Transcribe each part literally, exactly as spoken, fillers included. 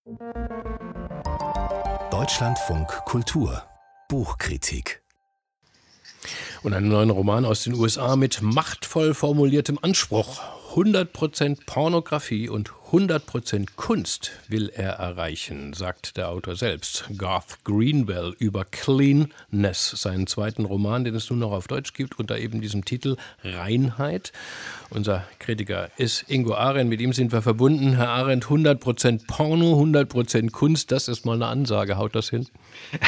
Deutschlandfunk Kultur Buchkritik. Und einen neuen Roman aus den U S A mit machtvoll formuliertem Anspruch. hundert Prozent Pornografie und hundert Prozent Kunst will er erreichen, sagt der Autor selbst. Garth Greenwell über Cleanness, seinen zweiten Roman, den es nun noch auf Deutsch gibt, unter eben diesem Titel Reinheit. Unser Kritiker ist Ingo Arendt, mit ihm sind wir verbunden. Herr Arendt, hundert Prozent Porno, hundert Prozent Kunst, das ist mal eine Ansage. Haut das hin?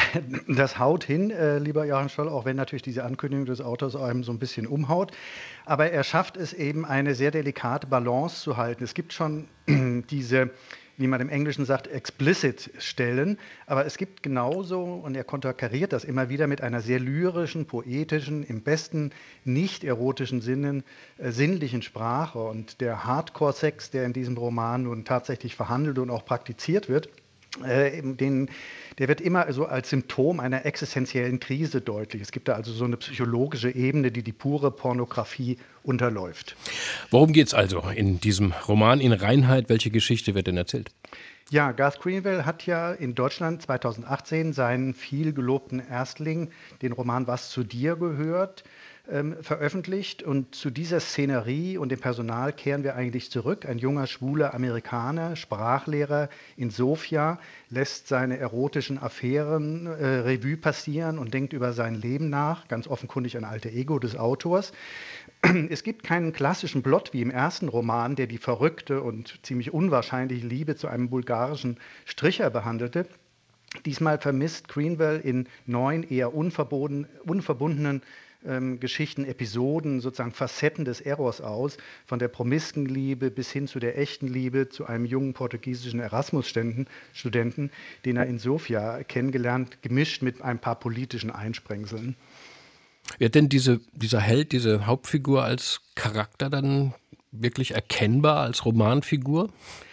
Das haut hin, äh, lieber Johann Scholl, auch wenn natürlich diese Ankündigung des Autors einem so ein bisschen umhaut. Aber er schafft es eben, eine sehr delikate Balance zu halten. Es gibt schon diese, wie man im Englischen sagt, explicit Stellen, aber es gibt genauso, und er konterkariert das immer wieder mit einer sehr lyrischen, poetischen, im besten nicht erotischen Sinne, äh, sinnlichen Sprache. Und der Hardcore-Sex, der in diesem Roman nun tatsächlich verhandelt und auch praktiziert wird, äh, den, der wird immer so als Symptom einer existenziellen Krise deutlich. Es gibt da also so eine psychologische Ebene, die die pure Pornografie unterläuft. Worum geht es also in diesem Roman in Reinheit? Welche Geschichte wird denn erzählt? Ja, Garth Greenwell hat ja in Deutschland zweitausendachtzehn seinen viel gelobten Erstling, den Roman Was zu dir gehört, ähm, veröffentlicht. Und zu dieser Szenerie und dem Personal kehren wir eigentlich zurück. Ein junger, schwuler Amerikaner, Sprachlehrer in Sofia, lässt seine erotischen Affären äh, Revue passieren und denkt über sein Leben nach, ganz offenkundig ein alter Ego des Autors. Es gibt keinen klassischen Plot wie im ersten Roman, der die verrückte und ziemlich unwahrscheinliche Liebe zu einem bulgarischen Stricher behandelte. Diesmal vermisst Greenwell in neun eher unverboten, unverbundenen ähm, Geschichten, Episoden, sozusagen Facetten des Eros aus, von der promisken Liebe bis hin zu der echten Liebe zu einem jungen portugiesischen Erasmus-Studenten, den er in Sofia kennengelernt, gemischt mit ein paar politischen Einsprengseln. Wird denn diese, dieser Held, diese Hauptfigur als Charakter dann wirklich erkennbar, als Romanfigur?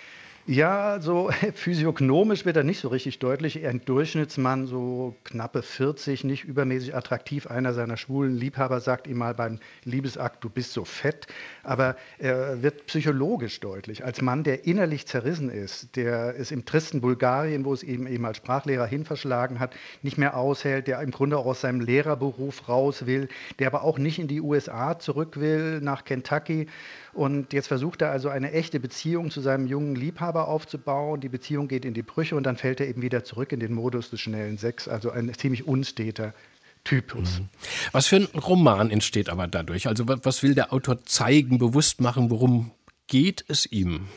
Ja, so physiognomisch wird er nicht so richtig deutlich. Eher ein Durchschnittsmann, so knappe vierzig, nicht übermäßig attraktiv. Einer seiner schwulen Liebhaber sagt ihm mal beim Liebesakt, du bist so fett. Aber er wird psychologisch deutlich. Als Mann, der innerlich zerrissen ist, der es im tristen Bulgarien, wo es eben eben als Sprachlehrer hin verschlagen hat, nicht mehr aushält, der im Grunde auch aus seinem Lehrerberuf raus will, der aber auch nicht in die U S A zurück will, nach Kentucky. Und jetzt versucht er also eine echte Beziehung zu seinem jungen Liebhaber aufzubauen. Die Beziehung geht in die Brüche und dann fällt er eben wieder zurück in den Modus des schnellen Sex. Also ein ziemlich unsteter Typus. Was für ein Roman entsteht aber dadurch? Also was will der Autor zeigen, bewusst machen? Worum geht es ihm?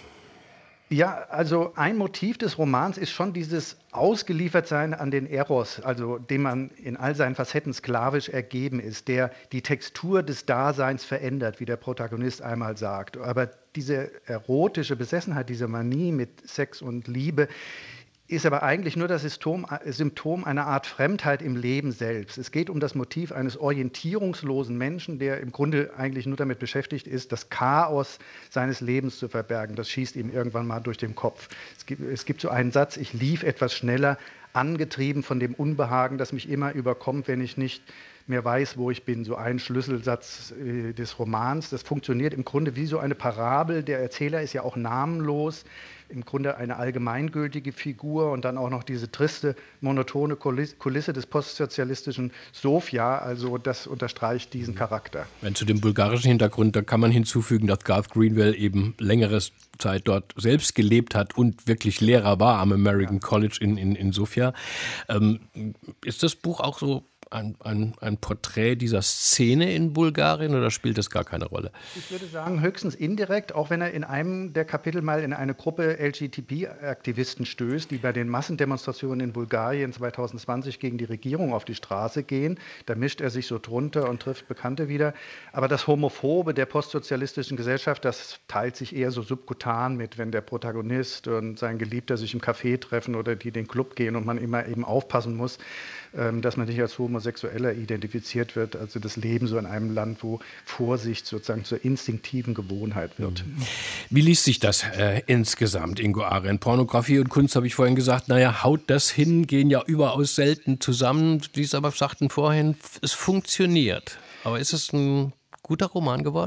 Ja, also ein Motiv des Romans ist schon dieses Ausgeliefertsein an den Eros, also dem man in all seinen Facetten sklavisch ergeben ist, der die Textur des Daseins verändert, wie der Protagonist einmal sagt. Aber diese erotische Besessenheit, diese Manie mit Sex und Liebe, ist aber eigentlich nur das Symptom, Symptom einer Art Fremdheit im Leben selbst. Es geht um das Motiv eines orientierungslosen Menschen, der im Grunde eigentlich nur damit beschäftigt ist, das Chaos seines Lebens zu verbergen. Das schießt ihm irgendwann mal durch den Kopf. Es gibt, es gibt so einen Satz, ich lief etwas schneller, angetrieben von dem Unbehagen, das mich immer überkommt, wenn ich nicht mehr weiß, wo ich bin. So ein Schlüsselsatz äh, des Romans. Das funktioniert im Grunde wie so eine Parabel. Der Erzähler ist ja auch namenlos. Im Grunde eine allgemeingültige Figur und dann auch noch diese triste, monotone Kulisse des postsozialistischen Sofia. Also das unterstreicht diesen Charakter. Wenn zu dem bulgarischen Hintergrund, da kann man hinzufügen, dass Garth Greenwell eben längere Zeit dort selbst gelebt hat und wirklich Lehrer war am American ja. College in, in, in Sofia. Ähm, ist das Buch auch so Ein, ein, ein Porträt dieser Szene in Bulgarien oder spielt das gar keine Rolle? Ich würde sagen, höchstens indirekt, auch wenn er in einem der Kapitel mal in eine Gruppe L G B T-Aktivisten stößt, die bei den Massendemonstrationen in Bulgarien zwanzig zwanzig gegen die Regierung auf die Straße gehen. Da mischt er sich so drunter und trifft Bekannte wieder. Aber das Homophobe der postsozialistischen Gesellschaft, das teilt sich eher so subkutan mit, wenn der Protagonist und sein Geliebter sich im Café treffen oder die in den Club gehen und man immer eben aufpassen muss, dass man nicht als Homosexueller identifiziert wird, also das Leben so in einem Land, wo Vorsicht sozusagen zur instinktiven Gewohnheit wird. Wie liest sich das äh, insgesamt, Ingo Arendt? Pornografie und Kunst, habe ich vorhin gesagt, naja, haut das hin, gehen ja überaus selten zusammen. Die aber sagten vorhin, es funktioniert. Aber ist es ein guter Roman geworden?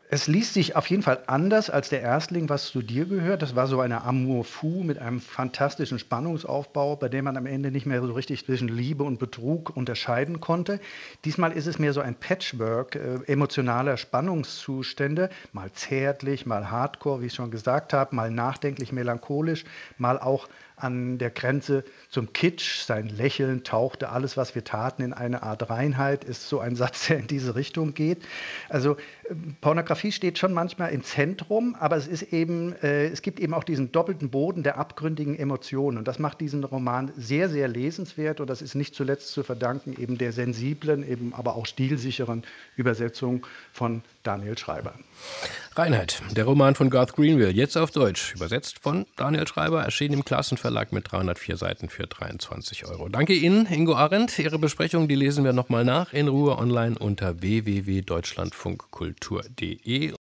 Es liest sich auf jeden Fall anders als der Erstling, was zu dir gehört. Das war so eine Amour fou mit einem fantastischen Spannungsaufbau, bei dem man am Ende nicht mehr so richtig zwischen Liebe und Betrug unterscheiden konnte. Diesmal ist es mehr so ein Patchwork äh, emotionaler Spannungszustände, mal zärtlich, mal hardcore, wie ich schon gesagt habe, mal nachdenklich, melancholisch, mal auch an der Grenze zum Kitsch. Sein Lächeln tauchte alles, was wir taten, in eine Art Reinheit, ist so ein Satz, der in diese Richtung geht. Also äh, Pornografie steht schon manchmal im Zentrum, aber es ist eben, äh, es gibt eben auch diesen doppelten Boden der abgründigen Emotionen. Und das macht diesen Roman sehr, sehr lesenswert. Und das ist nicht zuletzt zu verdanken eben der sensiblen, eben aber auch stilsicheren Übersetzung von Daniel Schreiber. Reinheit, der Roman von Garth Greenwell, jetzt auf Deutsch, übersetzt von Daniel Schreiber, erschien im Klassenverlag mit dreihundertvier Seiten für dreiundzwanzig Euro. Danke Ihnen, Ingo Arendt. Ihre Besprechung, die lesen wir nochmal nach in Ruhe online unter w w w punkt deutschlandfunkkultur punkt de.